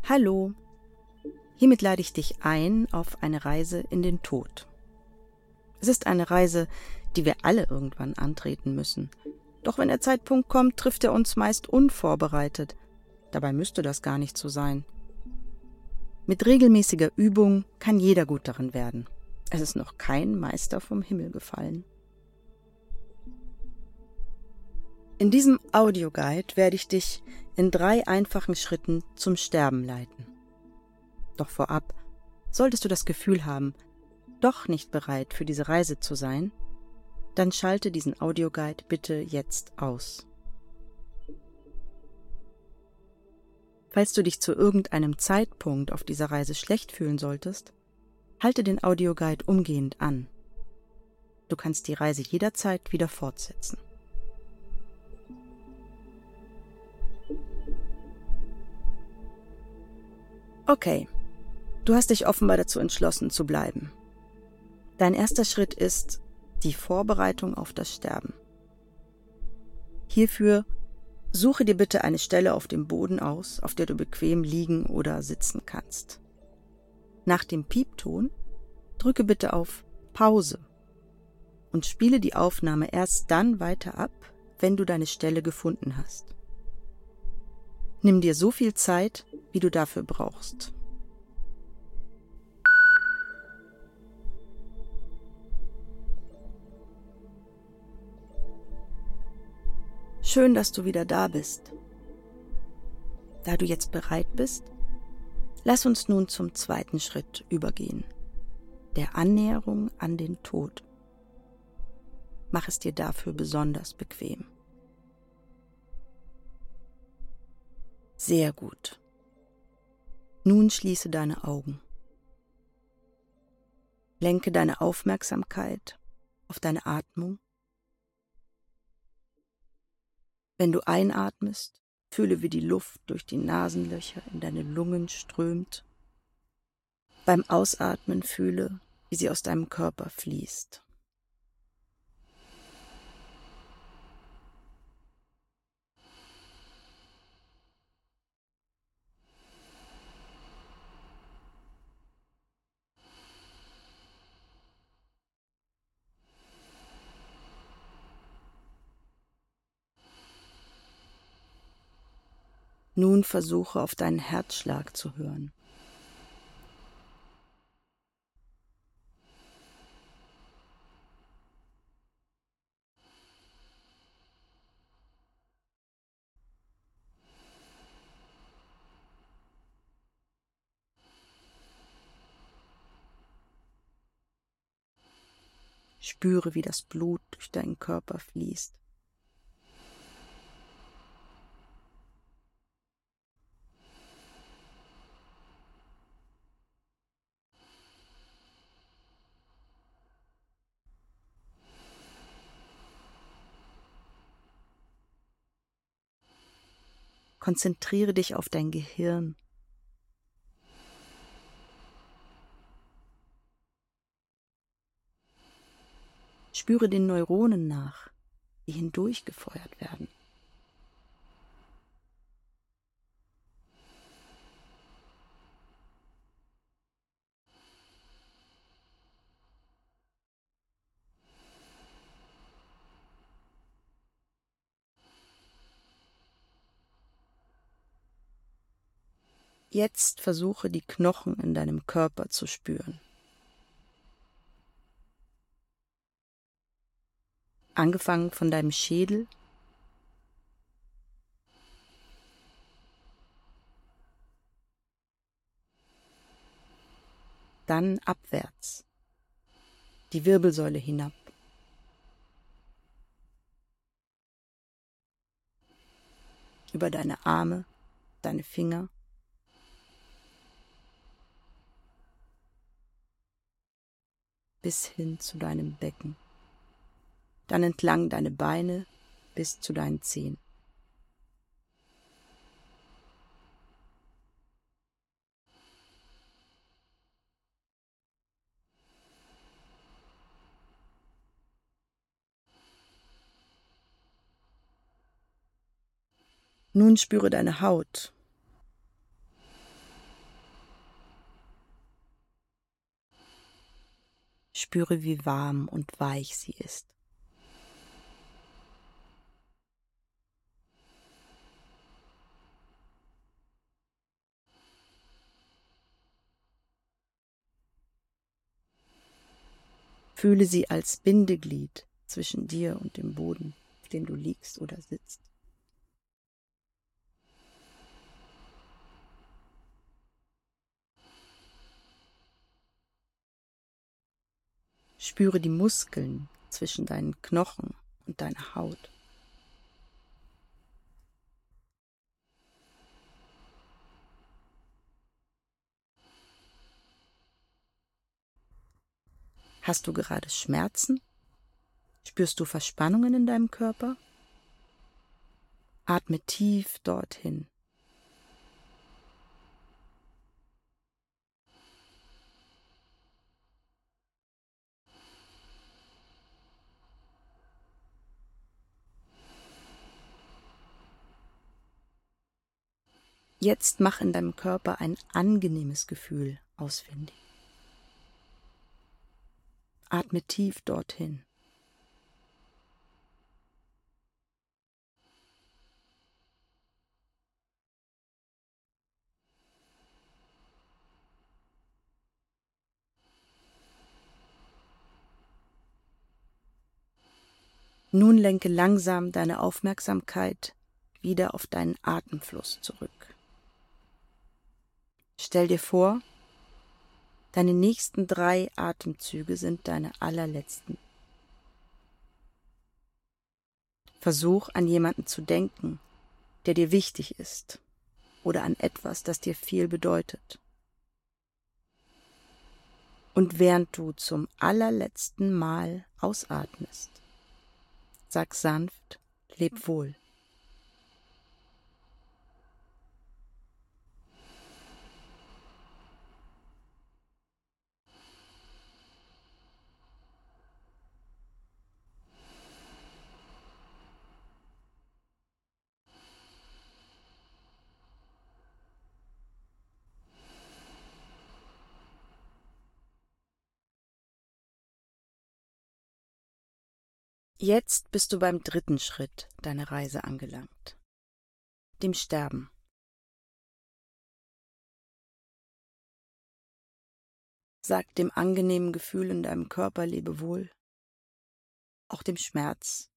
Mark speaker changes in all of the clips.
Speaker 1: Hallo, hiermit lade ich dich ein auf eine Reise in den Tod. Es ist eine Reise, die wir alle irgendwann antreten müssen. Doch wenn der Zeitpunkt kommt, trifft er uns meist unvorbereitet. Dabei müsste das gar nicht so sein. Mit regelmäßiger Übung kann jeder gut darin werden. Es ist noch kein Meister vom Himmel gefallen. In diesem Audioguide werde ich dich in 3 einfachen Schritten zum Sterben leiten. Doch vorab, solltest du das Gefühl haben, doch nicht bereit für diese Reise zu sein, dann schalte diesen Audioguide bitte jetzt aus. Falls du dich zu irgendeinem Zeitpunkt auf dieser Reise schlecht fühlen solltest, halte den Audioguide umgehend an. Du kannst die Reise jederzeit wieder fortsetzen. Okay, du hast dich offenbar dazu entschlossen zu bleiben. Dein erster Schritt ist die Vorbereitung auf das Sterben. Hierfür suche dir bitte eine Stelle auf dem Boden aus, auf der du bequem liegen oder sitzen kannst. Nach dem Piepton drücke bitte auf Pause und spiele die Aufnahme erst dann weiter ab, wenn du deine Stelle gefunden hast. Nimm dir so viel Zeit, wie du dafür brauchst. Schön, dass du wieder da bist. Da du jetzt bereit bist, lass uns nun zum zweiten Schritt übergehen, der Annäherung an den Tod. Mach es dir dafür besonders bequem. Sehr gut. Nun schließe deine Augen. Lenke deine Aufmerksamkeit auf deine Atmung. Wenn du einatmest, fühle, wie die Luft durch die Nasenlöcher in deine Lungen strömt. Beim Ausatmen fühle, wie sie aus deinem Körper fließt. Nun versuche auf deinen Herzschlag zu hören. Spüre, wie das Blut durch deinen Körper fließt. Konzentriere dich auf dein Gehirn. Spüre den Neuronen nach, die hindurchgefeuert werden. Jetzt versuche, die Knochen in deinem Körper zu spüren. Angefangen von deinem Schädel, dann abwärts, die Wirbelsäule hinab. Über deine Arme, deine Finger. Bis hin zu deinem Becken. Dann entlang deine Beine bis zu deinen Zehen. Nun spüre deine Haut. Spüre, wie warm und weich sie ist. Fühle sie als Bindeglied zwischen dir und dem Boden, auf dem du liegst oder sitzt. Spüre die Muskeln zwischen deinen Knochen und deiner Haut. Hast du gerade Schmerzen? Spürst du Verspannungen in deinem Körper? Atme tief dorthin. Jetzt mach in deinem Körper ein angenehmes Gefühl ausfindig. Atme tief dorthin. Nun lenke langsam deine Aufmerksamkeit wieder auf deinen Atemfluss zurück. Stell dir vor, deine nächsten 3 Atemzüge sind deine allerletzten. Versuch an jemanden zu denken, der dir wichtig ist, oder an etwas, das dir viel bedeutet. Und während du zum allerletzten Mal ausatmest, sag sanft, leb wohl. Jetzt bist du beim 3. Schritt deiner Reise angelangt, dem Sterben. Sag dem angenehmen Gefühl in deinem Körper Lebewohl, auch dem Schmerz.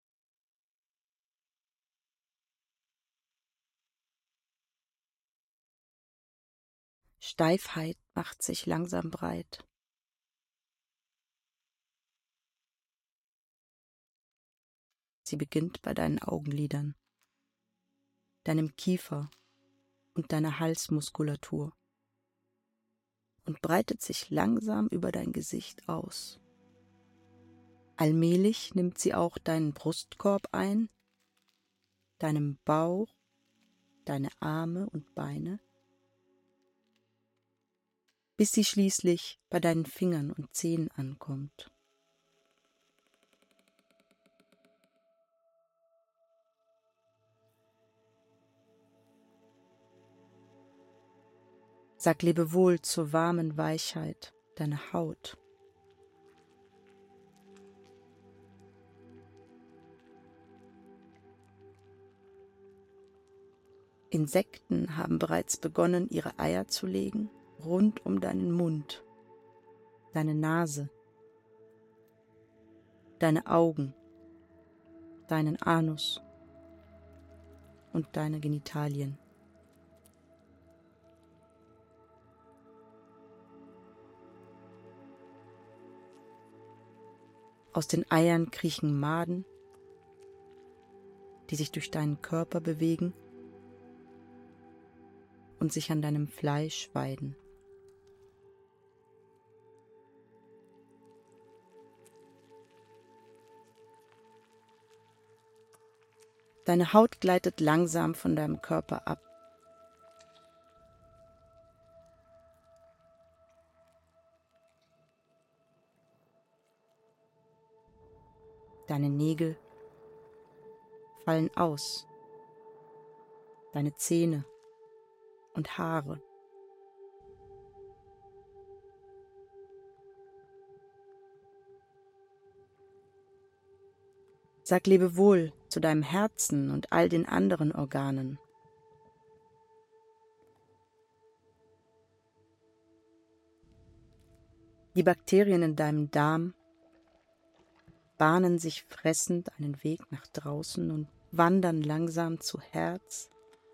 Speaker 1: Steifheit macht sich langsam breit. Sie beginnt bei deinen Augenlidern, deinem Kiefer und deiner Halsmuskulatur und breitet sich langsam über dein Gesicht aus. Allmählich nimmt sie auch deinen Brustkorb ein, deinen Bauch, deine Arme und Beine, bis sie schließlich bei deinen Fingern und Zehen ankommt. Sag Lebewohl zur warmen Weichheit deiner Haut. Insekten haben bereits begonnen, ihre Eier zu legen, rund um deinen Mund, deine Nase, deine Augen, deinen Anus und deine Genitalien. Aus den Eiern kriechen Maden, die sich durch deinen Körper bewegen und sich an deinem Fleisch weiden. Deine Haut gleitet langsam von deinem Körper ab. Deine Nägel fallen aus, deine Zähne und Haare. Sag Lebewohl zu deinem Herzen und all den anderen Organen. Die Bakterien in deinem Darm bahnen sich fressend einen Weg nach draußen und wandern langsam zu Herz,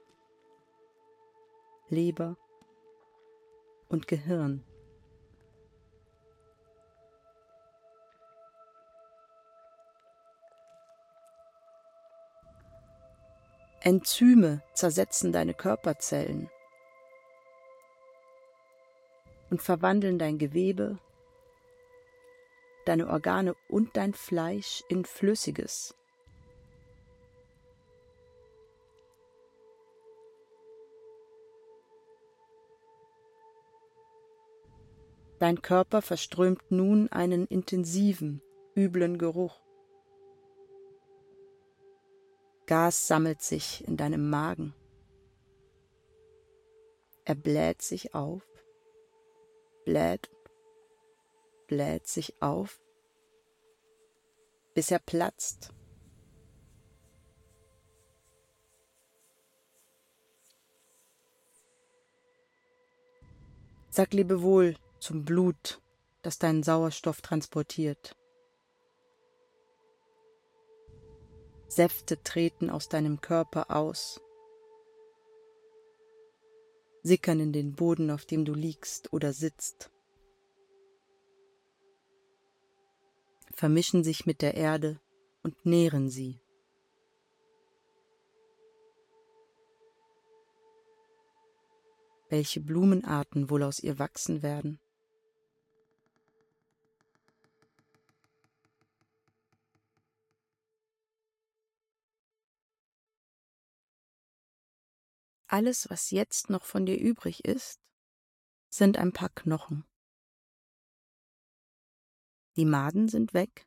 Speaker 1: Leber und Gehirn. Enzyme zersetzen deine Körperzellen und verwandeln dein Gewebe, deine Organe und dein Fleisch in Flüssiges. Dein Körper verströmt nun einen intensiven, üblen Geruch. Gas sammelt sich in deinem Magen. Er bläht sich auf, bläht sich auf, bis er platzt. Sag Lebewohl zum Blut, das deinen Sauerstoff transportiert. Säfte treten aus deinem Körper aus, sickern in den Boden, auf dem du liegst oder sitzt, vermischen sich mit der Erde und nähren sie. Welche Blumenarten wohl aus ihr wachsen werden? Alles, was jetzt noch von dir übrig ist, sind ein paar Knochen. Die Maden sind weg.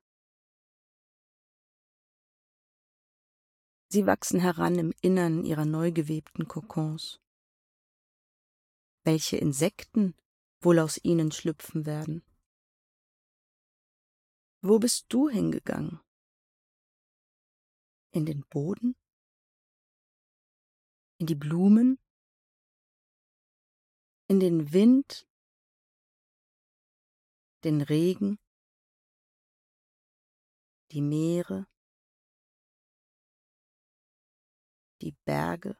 Speaker 1: Sie wachsen heran im Innern ihrer neu gewebten Kokons. Welche Insekten wohl aus ihnen schlüpfen werden? Wo bist du hingegangen? In den Boden? In die Blumen? In den Wind? Den Regen? Die Meere? Die Berge?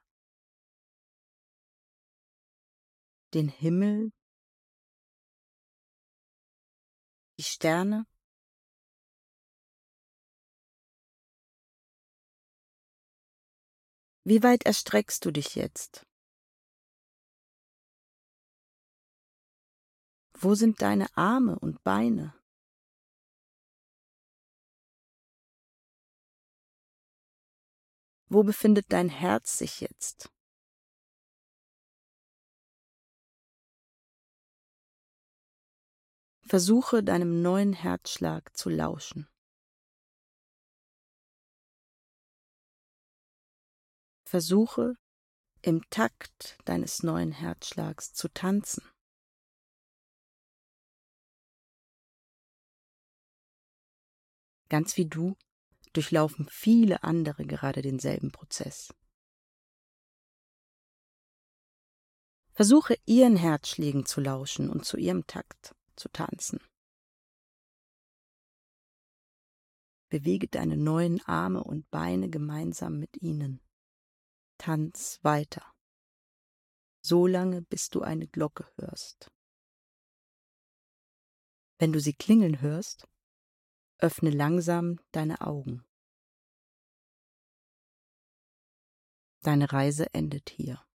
Speaker 1: Den Himmel? Die Sterne? Wie weit erstreckst du dich jetzt? Wo sind deine Arme und Beine? Wo befindet dein Herz sich jetzt? Versuche deinem neuen Herzschlag zu lauschen. Versuche im Takt deines neuen Herzschlags zu tanzen. Ganz wie du durchlaufen viele andere gerade denselben Prozess. Versuche ihren Herzschlägen zu lauschen und zu ihrem Takt zu tanzen. Bewege deine neuen Arme und Beine gemeinsam mit ihnen. Tanz weiter, so lange, bis du eine Glocke hörst. Wenn du sie klingeln hörst, öffne langsam deine Augen. Deine Reise endet hier.